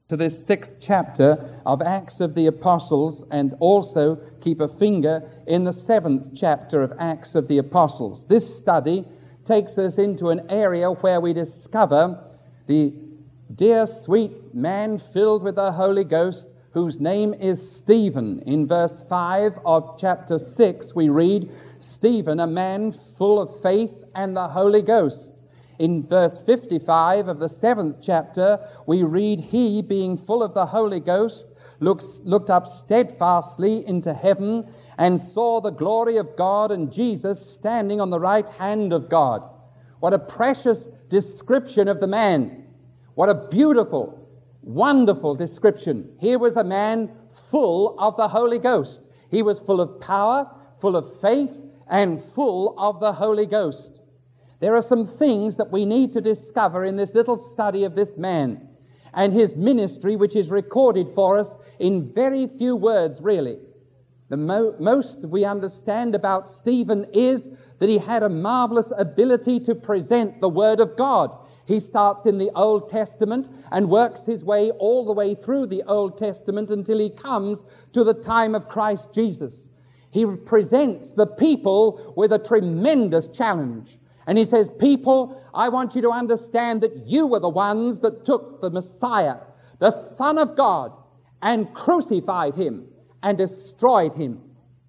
to this 6th chapter of Acts of the Apostles, and also keep a finger in the 7th chapter of Acts of the Apostles. This study takes us into an area where we discover the dear sweet man filled with the Holy Ghost, whose name is Stephen. In verse 5 of chapter 6 we read, Stephen, a man full of faith and the Holy Ghost. In verse 55 of the 7th chapter, we read, he, being full of the Holy Ghost, looked up steadfastly into heaven and saw the glory of God and Jesus standing on the right hand of God. What a precious description of the man. What a beautiful, wonderful description. Here was a man full of the Holy Ghost. He was full of power, full of faith, and full of the Holy Ghost. There are some things that we need to discover in this little study of this man and his ministry, which is recorded for us in very few words, really. The most we understand about Stephen is that he had a marvelous ability to present the Word of God. He starts in the Old Testament and works his way all the way through the Old Testament until he comes to the time of Christ Jesus. He presents the people with a tremendous challenge. And he says, people, I want you to understand that you were the ones that took the Messiah, the Son of God, and crucified him and destroyed him.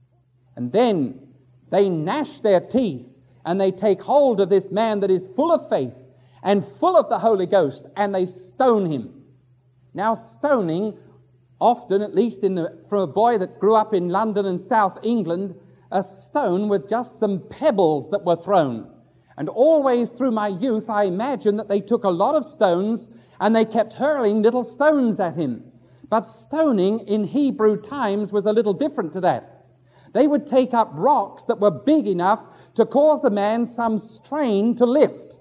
And then they gnash their teeth and they take hold of this man that is full of faith and full of the Holy Ghost, and they stone him. Now, stoning, often, at least from a boy that grew up in London and South England, a stone with just some pebbles that were thrown. And always through my youth, I imagined that they took a lot of stones and they kept hurling little stones at him. But stoning in Hebrew times was a little different to that. They would take up rocks that were big enough to cause a man some strain to lift.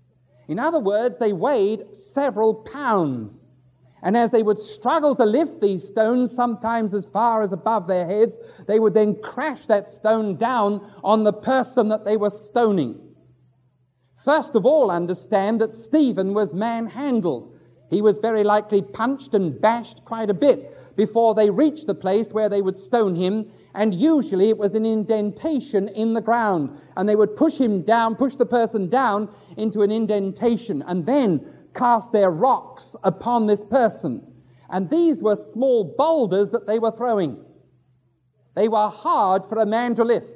In other words, they weighed several pounds. And as they would struggle to lift these stones, sometimes as far as above their heads, they would then crash that stone down on the person that they were stoning. First of all, understand that Stephen was manhandled. He was very likely punched and bashed quite a bit before they reached the place where they would stone him, and usually it was an indentation in the ground, and they would push the person down into an indentation, and then cast their rocks upon this person. And these were small boulders that they were throwing. They were hard for a man to lift.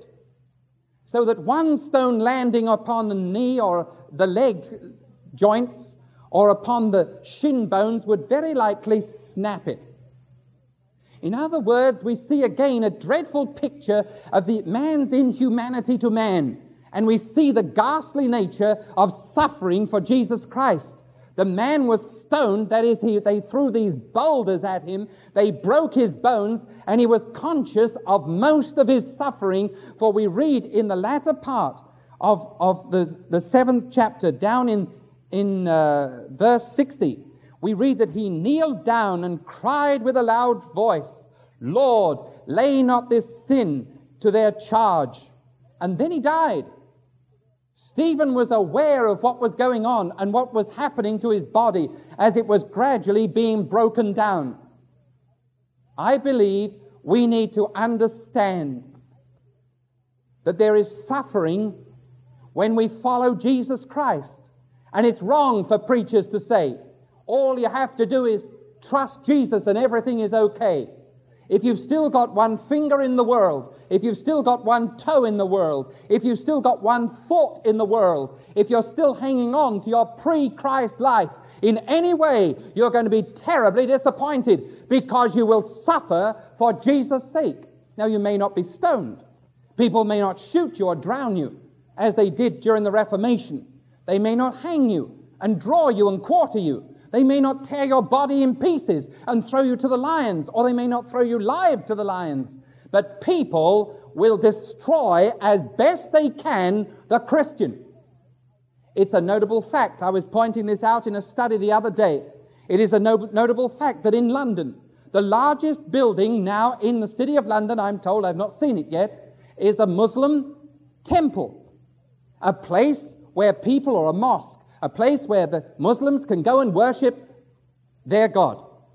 So that one stone landing upon the knee or the leg joints or upon the shin bones would very likely snap it. In other words, we see again a dreadful picture of the man's inhumanity to man, and we see the ghastly nature of suffering for Jesus Christ. The man was stoned, that is, they threw these boulders at him, they broke his bones, and he was conscious of most of his suffering, for we read in the latter part of the 7th chapter, down in verse 60, we read that he kneeled down and cried with a loud voice, Lord, lay not this sin to their charge. And then he died. Stephen was aware of what was going on and what was happening to his body as it was gradually being broken down. I believe we need to understand that there is suffering when we follow Jesus Christ. And it's wrong for preachers to say, all you have to do is trust Jesus and everything is okay. If you've still got one finger in the world, if you've still got one toe in the world, if you've still got one thought in the world, if you're still hanging on to your pre-Christ life, in any way, you're going to be terribly disappointed because you will suffer for Jesus' sake. Now, you may not be stoned. People may not shoot you or drown you, as they did during the Reformation. They may not hang you and draw you and quarter you. They may not tear your body in pieces and throw you to the lions, or they may not throw you live to the lions. But people will destroy as best they can the Christian. It's a notable fact. I was pointing this out in a study the other day. It is a notable fact that in London, the largest building now in the city of London, I'm told, I've not seen it yet, is a Muslim temple. A place where people, or a mosque, a place where the Muslims can go and worship their God.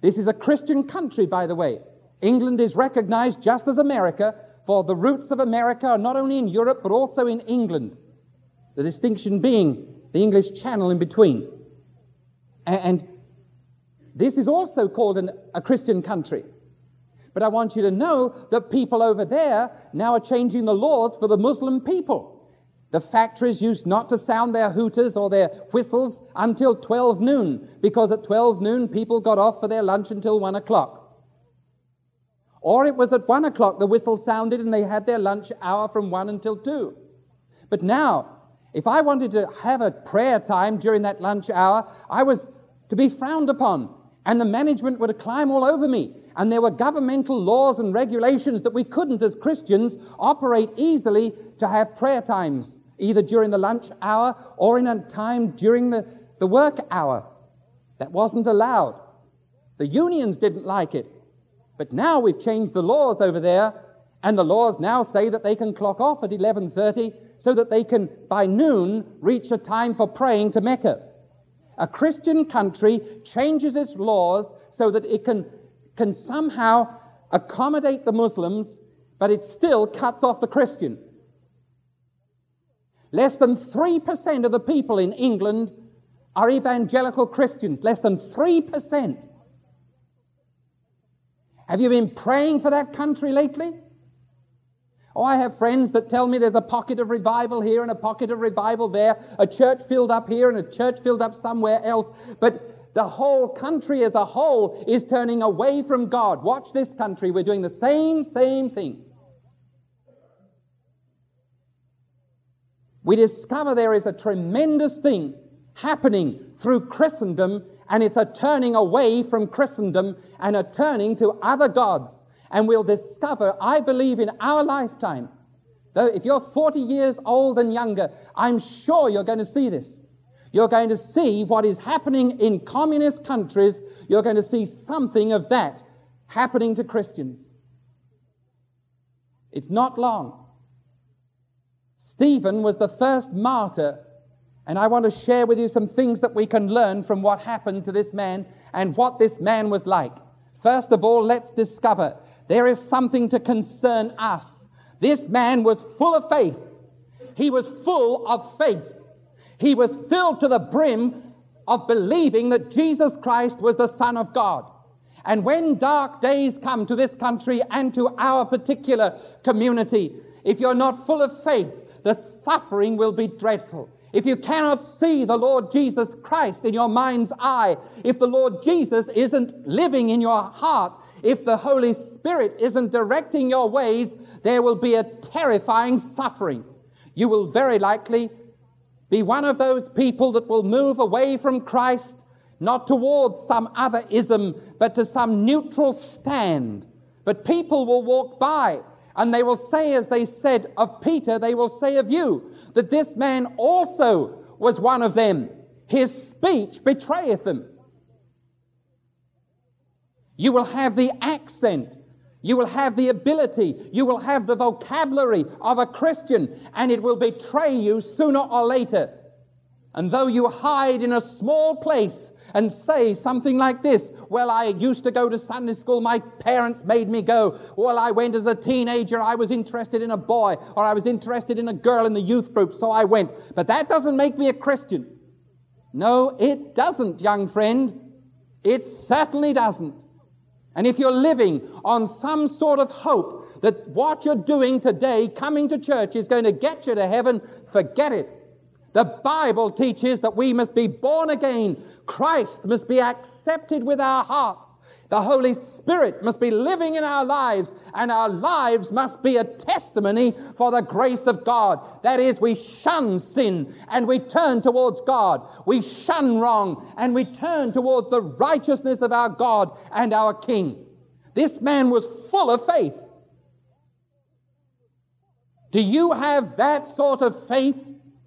This is a Christian country, by the way. England is recognized just as America, for the roots of America are not only in Europe but also in England. The distinction being the English Channel in between. And this is also called a Christian country. But I want you to know that people over there now are changing the laws for the Muslim people. The factories used not to sound their hooters or their whistles until 12 noon, because at 12 noon people got off for their lunch until 1 o'clock. Or it was at 1 o'clock the whistle sounded and they had their lunch hour from 1 until 2. But now, if I wanted to have a prayer time during that lunch hour, I was to be frowned upon, and the management would climb all over me. And there were governmental laws and regulations that we couldn't, as Christians, operate easily to have prayer times, either during the lunch hour or in a time during the work hour. That wasn't allowed. The unions didn't like it. But now we've changed the laws over there, and the laws now say that they can clock off at 11:30 so that they can, by noon, reach a time for praying to Mecca. A Christian country changes its laws so that it can somehow accommodate the Muslims, but it still cuts off the Christian. Less than 3% of the people in England are evangelical Christians. Less than 3%. Have you been praying for that country lately? Oh, I have friends that tell me there's a pocket of revival here and a pocket of revival there, a church filled up here and a church filled up somewhere else, but the whole country as a whole is turning away from God. Watch this country. We're doing the same thing. We discover there is a tremendous thing happening through Christendom, and it's a turning away from Christendom and a turning to other gods. And we'll discover, I believe, in our lifetime, though if you're 40 years old and younger, I'm sure you're going to see this. You're going to see what is happening in communist countries. You're going to see something of that happening to Christians. It's not long. Stephen was the first martyr, and I want to share with you some things that we can learn from what happened to this man and what this man was like. First of all, let's discover there is something to concern us. This man was full of faith. He was full of faith. He was filled to the brim of believing that Jesus Christ was the Son of God. And when dark days come to this country and to our particular community, if you're not full of faith, the suffering will be dreadful. If you cannot see the Lord Jesus Christ in your mind's eye, if the Lord Jesus isn't living in your heart, if the Holy Spirit isn't directing your ways, there will be a terrifying suffering. You will very likely be one of those people that will move away from Christ, not towards some other ism, but to some neutral stand. But people will walk by, and they will say, as they said of Peter, they will say of you, that this man also was one of them. His speech betrayeth him. You will have the accent. You will have the ability. You will have the vocabulary of a Christian, and it will betray you sooner or later. And though you hide in a small place and say something like this, well, I used to go to Sunday school, my parents made me go. Well, I went as a teenager, I was interested in a boy, or I was interested in a girl in the youth group, so I went. But that doesn't make me a Christian. No, it doesn't, young friend. It certainly doesn't. And if you're living on some sort of hope that what you're doing today, coming to church, is going to get you to heaven, forget it. The Bible teaches that we must be born again. Christ must be accepted with our hearts. The Holy Spirit must be living in our lives, and our lives must be a testimony for the grace of God. That is, we shun sin and we turn towards God. We shun wrong and we turn towards the righteousness of our God and our King. This man was full of faith. Do you have that sort of faith?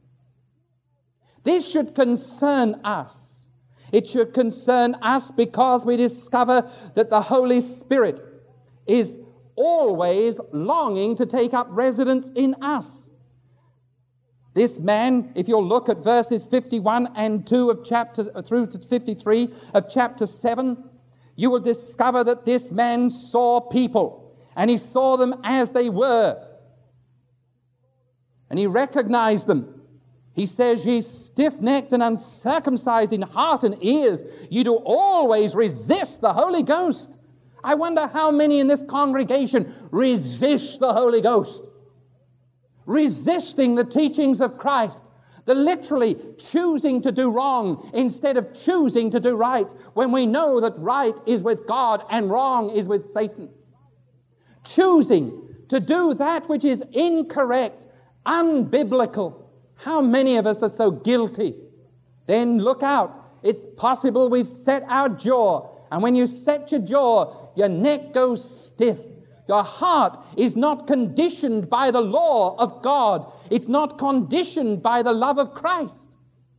This should concern us. It should concern us because we discover that the Holy Spirit is always longing to take up residence in us. This man, if you'll look at verses 51 and 2 of chapter through to 53 of chapter 7, you will discover that this man saw people, and he saw them as they were. And he recognized them. He says, ye stiff-necked and uncircumcised in heart and ears, you do always resist the Holy Ghost. I wonder how many in this congregation resist the Holy Ghost. Resisting the teachings of Christ. The literally choosing to do wrong instead of choosing to do right, when we know that right is with God and wrong is with Satan. Choosing to do that which is incorrect, unbiblical. How many of us are so guilty? Then look out. It's possible we've set our jaw. And when you set your jaw, your neck goes stiff. Your heart is not conditioned by the law of God. It's not conditioned by the love of Christ.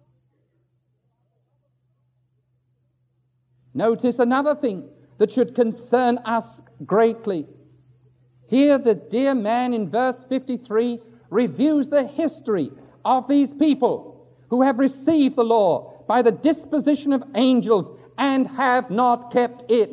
Notice another thing that should concern us greatly. Here the dear man in verse 53 reviews the history of these people who have received the law by the disposition of angels and have not kept it.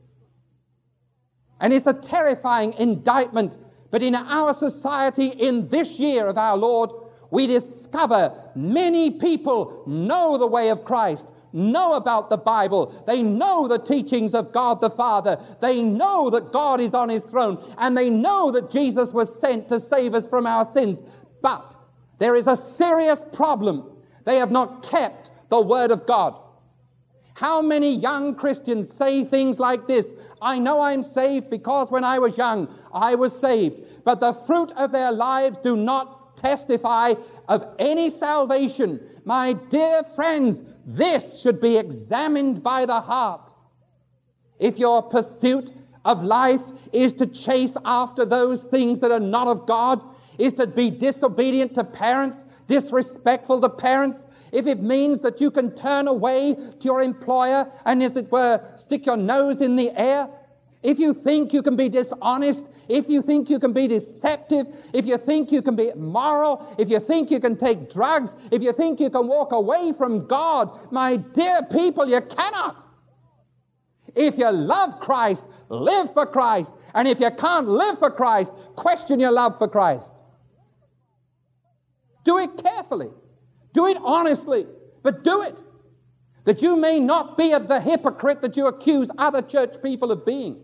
And it's a terrifying indictment, but in our society in this year of our Lord, we discover many people know the way of Christ, know about the Bible, they know the teachings of God the Father, they know that God is on His throne, and they know that Jesus was sent to save us from our sins. But there is a serious problem. They have not kept the Word of God. How many young Christians say things like this? I know I'm saved because when I was young, I was saved. But the fruit of their lives do not testify of any salvation. My dear friends, this should be examined by the heart. If your pursuit of life is to chase after those things that are not of God, is to be disobedient to parents, disrespectful to parents, if it means that you can turn away to your employer and, as it were, stick your nose in the air, if you think you can be dishonest, if you think you can be deceptive, if you think you can be immoral, if you think you can take drugs, if you think you can walk away from God, my dear people, you cannot. If you love Christ, live for Christ. And if you can't live for Christ, question your love for Christ. Do it carefully. Do it honestly, but do it, that you may not be the hypocrite that you accuse other church people of being.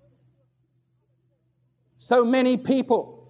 So many people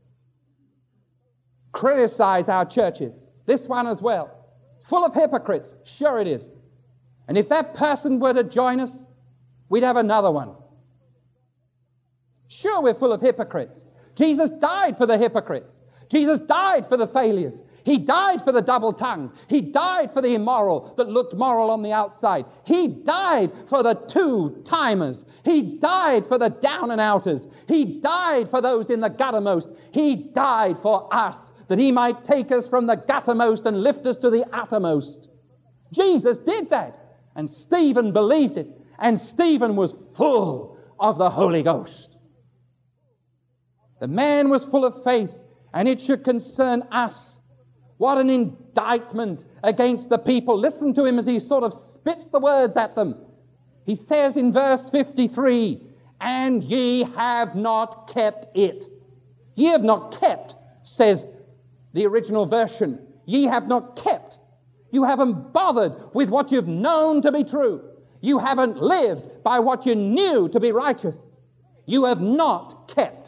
criticize our churches. This one as well. It's full of hypocrites. Sure it is. And if that person were to join us, we'd have another one. Sure, we're full of hypocrites. Jesus died for the hypocrites. Jesus died for the failures. He died for the double-tongued. He died for the immoral that looked moral on the outside. He died for the two-timers. He died for the down-and-outers. He died for those in the guttermost. He died for us, that He might take us from the guttermost and lift us to the uttermost. Jesus did that, and Stephen believed it, and Stephen was full of the Holy Ghost. The man was full of faith, and it should concern us. What an indictment against the people. Listen to him as he sort of spits the words at them. He says in verse 53, and ye have not kept it. Ye have not kept, says the original version. Ye have not kept. You haven't bothered with what you've known to be true. You haven't lived by what you knew to be righteous. You have not kept.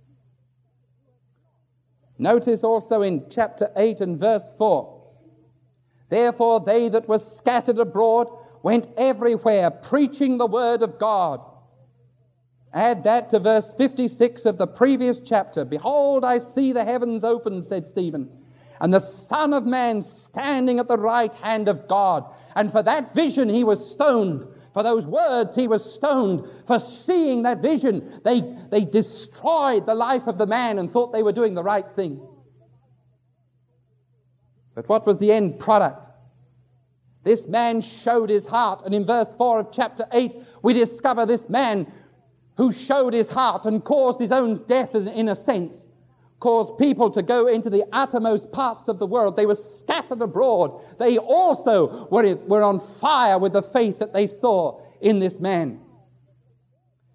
Notice also in chapter 8 and verse 4, therefore they that were scattered abroad went everywhere preaching the word of God. Add that to verse 56 of the previous chapter. Behold, I see the heavens opened, said Stephen, and the Son of Man standing at the right hand of God. And for that vision he was stoned. For those words he was stoned. For seeing that vision, they destroyed the life of the man and thought they were doing the right thing. But what was the end product? This man showed his heart. And in verse 4 of chapter 8, we discover this man who showed his heart and caused his own death, in a sense, caused people to go into the uttermost parts of the world. They were scattered abroad. They also were on fire with the faith that they saw in this man.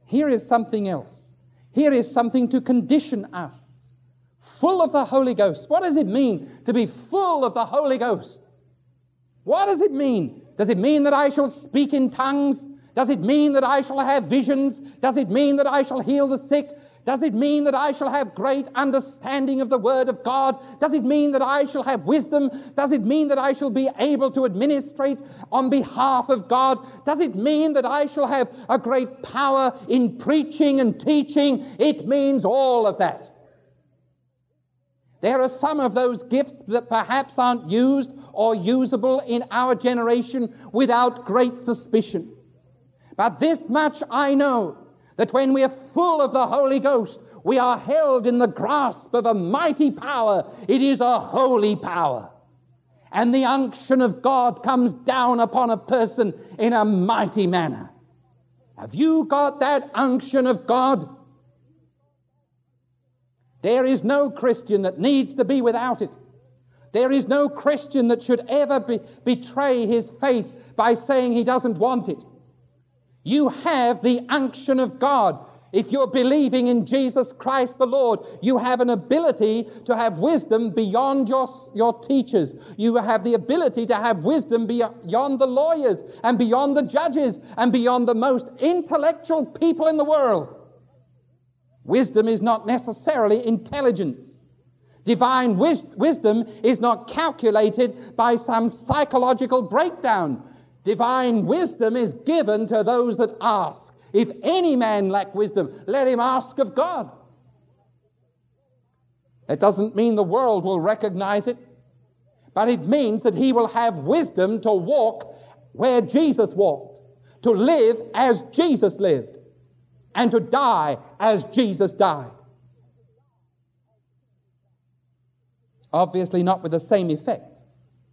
here is something else. Here is something to condition us. Full of the Holy Ghost. What does it mean to be full of the Holy Ghost? What does it mean? Does it mean that I shall speak in tongues? Does it mean that I shall have visions? Does it mean that I shall heal the sick? Does it mean that I shall have great understanding of the Word of God? Does it mean that I shall have wisdom? Does it mean that I shall be able to administrate on behalf of God? Does it mean that I shall have a great power in preaching and teaching? It means all of that. There are some of those gifts that perhaps aren't used or usable in our generation without great suspicion. But this much I know, that when we are full of the Holy Ghost, we are held in the grasp of a mighty power. It is a holy power. And the unction of God comes down upon a person in a mighty manner. Have you got that unction of God? There is no Christian that needs to be without it. There is no Christian that should ever betray his faith by saying he doesn't want it. You have the unction of God. If you're believing in Jesus Christ the Lord, you have an ability to have wisdom beyond your teachers. You have the ability to have wisdom beyond the lawyers and beyond the judges and beyond the most intellectual people in the world. Wisdom is not necessarily intelligence. Divine wisdom is not calculated by some psychological breakdown. Divine wisdom is given to those that ask. If any man lack wisdom, let him ask of God. It doesn't mean the world will recognize it, but it means that he will have wisdom to walk where Jesus walked, to live as Jesus lived, and to die as Jesus died. Obviously not with the same effect.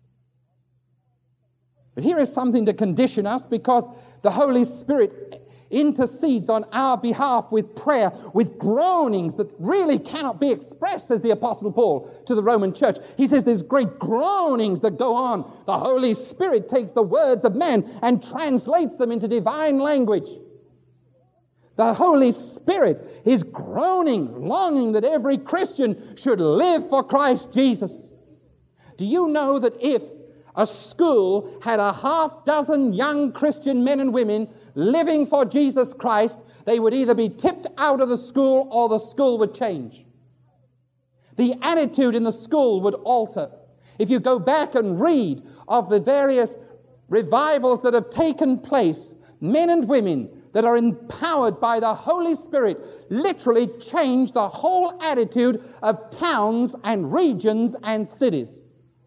But here is something to condition us, because the Holy Spirit intercedes on our behalf with prayer, with groanings that really cannot be expressed, says the Apostle Paul to the Roman church. He says there's great groanings that go on. The Holy Spirit takes the words of man and translates them into divine language. The Holy Spirit is groaning, longing that every Christian should live for Christ Jesus. Do you know that if a school had a half dozen young Christian men and women living for Jesus Christ, they would either be tipped out of the school or the school would change. The attitude in the school would alter. If you go back and read of the various revivals that have taken place, men and women that are empowered by the Holy Spirit literally change the whole attitude of towns and regions and cities.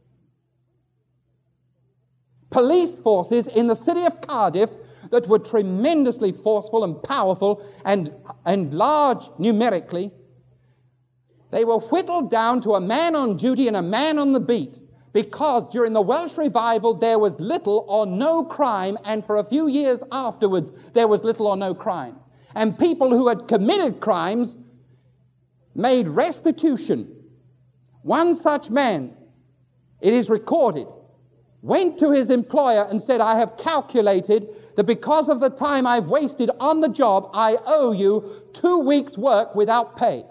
Police forces in the city of Cardiff that were tremendously forceful and powerful and large numerically, they were whittled down to a man on duty and a man on the beat, because during the Welsh revival there was little or no crime, and for a few years afterwards there was little or no crime. And people who had committed crimes made restitution. One such man, it is recorded, went to his employer and said, I have calculated that because of the time I've wasted on the job, I owe you 2 weeks' work without pay.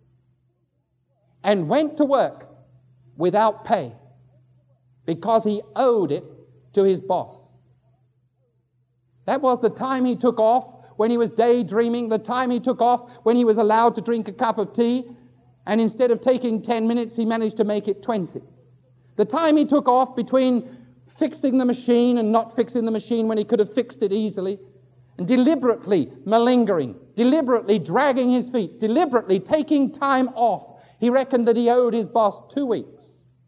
And went to work without pay because he owed it to his boss. That was the time he took off when he was daydreaming, the time he took off when he was allowed to drink a cup of tea, and instead of taking 10 minutes, he managed to make it 20. The time he took off between fixing the machine and not fixing the machine when he could have fixed it easily, and deliberately malingering, deliberately dragging his feet, deliberately taking time off, he reckoned that he owed his boss 2 weeks.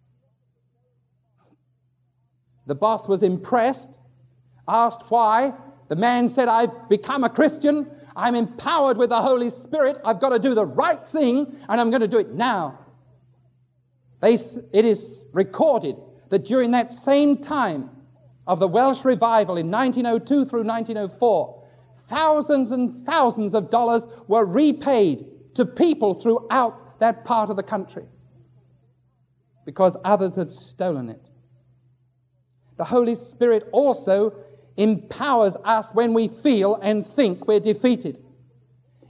The boss was impressed, asked why. The man said, I've become a Christian. I'm empowered with the Holy Spirit. I've got to do the right thing, and I'm going to do it now. It is recorded that during that same time of the Welsh revival in 1902 through 1904, thousands and thousands of dollars were repaid to people throughout that part of the country because others had stolen it. The Holy Spirit also empowers us when we feel and think we're defeated.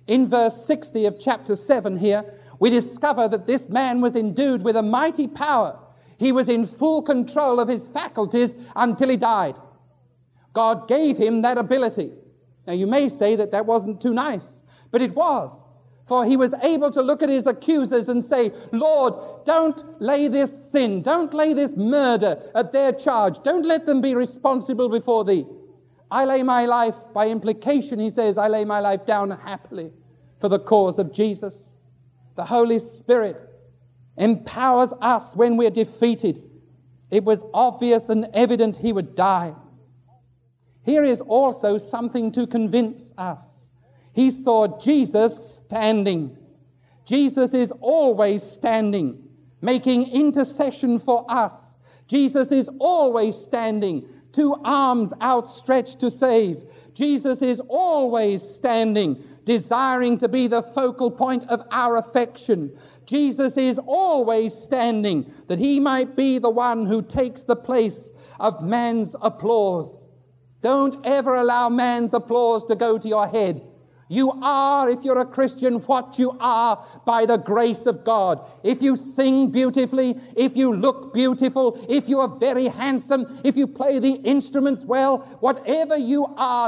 In verse 60 of chapter 7 here, we discover that this man was endued with a mighty power. He was in full control of his faculties until he died. God gave him that ability. Now you may say that that wasn't too nice, but it was. For he was able to look at his accusers and say, Lord, don't lay this sin, don't lay this murder at their charge. Don't let them be responsible before thee. I lay my life, by implication, he says, I lay my life down happily for the cause of Jesus. The Holy Spirit empowers us when we're defeated. It was obvious and evident he would die. Here is also something to convince us. He saw Jesus standing. Jesus is always standing, making intercession for us. Jesus is always standing, 2 arms outstretched to save. Jesus is always standing, desiring to be the focal point of our affection. Jesus is always standing, that he might be the one who takes the place of man's applause. Don't ever allow man's applause to go to your head. You are, if you're a Christian, what you are by the grace of God. If you sing beautifully, if you look beautiful, if you are very handsome, if you play the instruments well, whatever you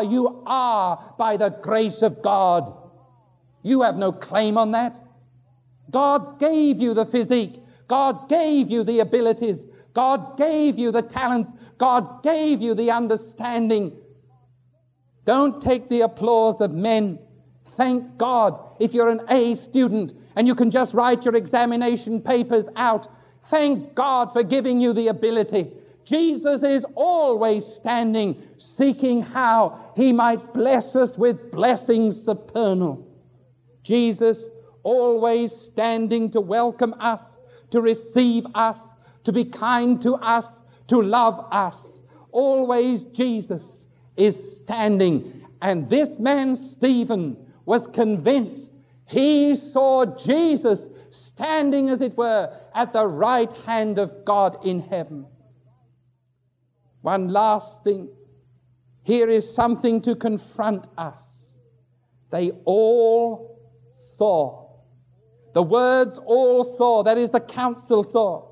are by the grace of God. You have no claim on that. God gave you the physique. God gave you the abilities. God gave you the talents. God gave you the understanding. Don't take the applause of men. Thank God if you're an A student and you can just write your examination papers out. Thank God for giving you the ability. Jesus is always standing, seeking how he might bless us with blessings supernal. Jesus always standing to welcome us, to receive us, to be kind to us, to love us. Always Jesus is standing. And this man, Stephen, was convinced. He saw Jesus standing, as it were, at the right hand of God in heaven. One last thing. Here is something to confront us. They all saw. The words all saw, that is the council saw.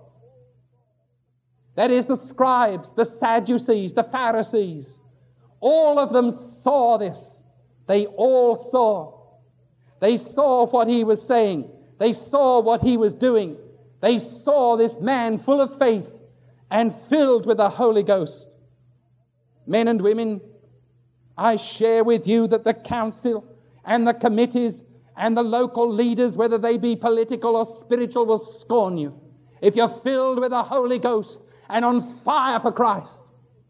That is the scribes, the Sadducees, the Pharisees. All of them saw this. They all saw. They saw what he was saying. They saw what he was doing. They saw this man full of faith and filled with the Holy Ghost. Men and women, I share with you that the council and the committees and the local leaders, whether they be political or spiritual, will scorn you if you're filled with the Holy Ghost and on fire for Christ.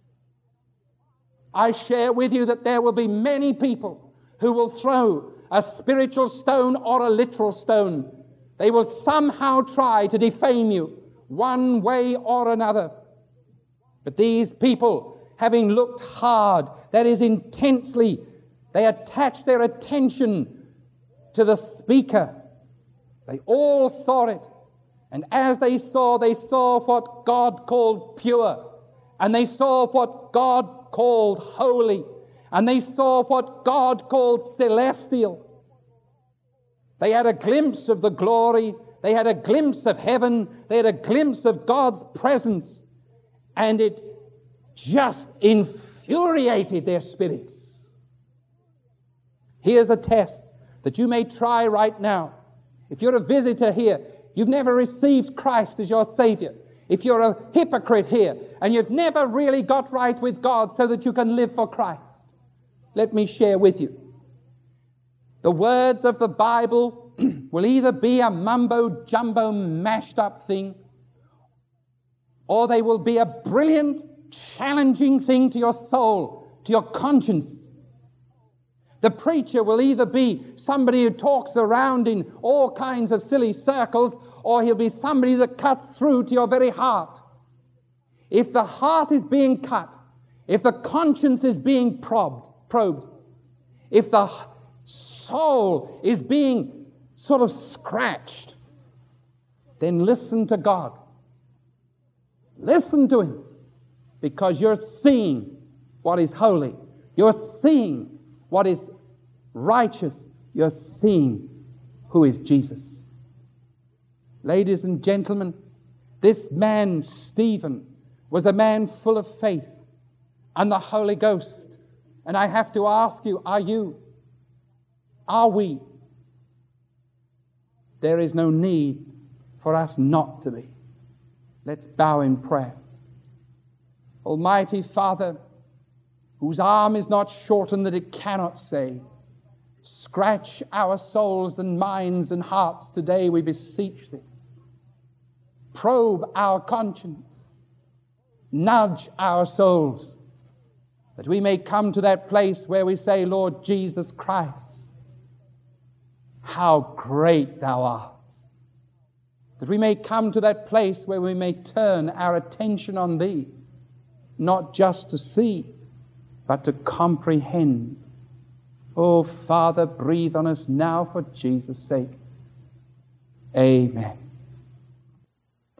I share with you that there will be many people who will throw a spiritual stone or a literal stone. They will somehow try to defame you one way or another. But these people, having looked hard, that is intensely, they attach their attention to the speaker. They all saw it. And as they saw what God called pure. And they saw what God called holy. And they saw what God called celestial. They had a glimpse of the glory. They had a glimpse of heaven. They had a glimpse of God's presence. And it just infuriated their spirits. Here's a test that you may try right now. If you're a visitor here, you've never received Christ as your Savior. If you're a hypocrite here and you've never really got right with God so that you can live for Christ, let me share with you. The words of the Bible will either be a mumbo-jumbo mashed up thing, or they will be a brilliant, challenging thing to your soul, to your conscience. The preacher will either be somebody who talks around in all kinds of silly circles, or he'll be somebody that cuts through to your very heart. If the heart is being cut, if the conscience is being probed, if the soul is being sort of scratched, then listen to God. Listen to Him, because you're seeing what is holy. You're seeing what is righteous. you're seeing who is Jesus. Ladies and gentlemen, this man, Stephen, was a man full of faith and the Holy Ghost. And I have to ask you, are you? Are we? There is no need for us not to be. Let's bow in prayer. Almighty Father, whose arm is not shortened that it cannot save, scratch our souls and minds and hearts today, we beseech thee. Probe our conscience. Nudge our souls, that we may come to that place where we say, Lord Jesus Christ, how great thou art. That we may come to that place where we may turn our attention on thee, not just to see, but to comprehend. Oh, Father, breathe on us now for Jesus' sake. Amen.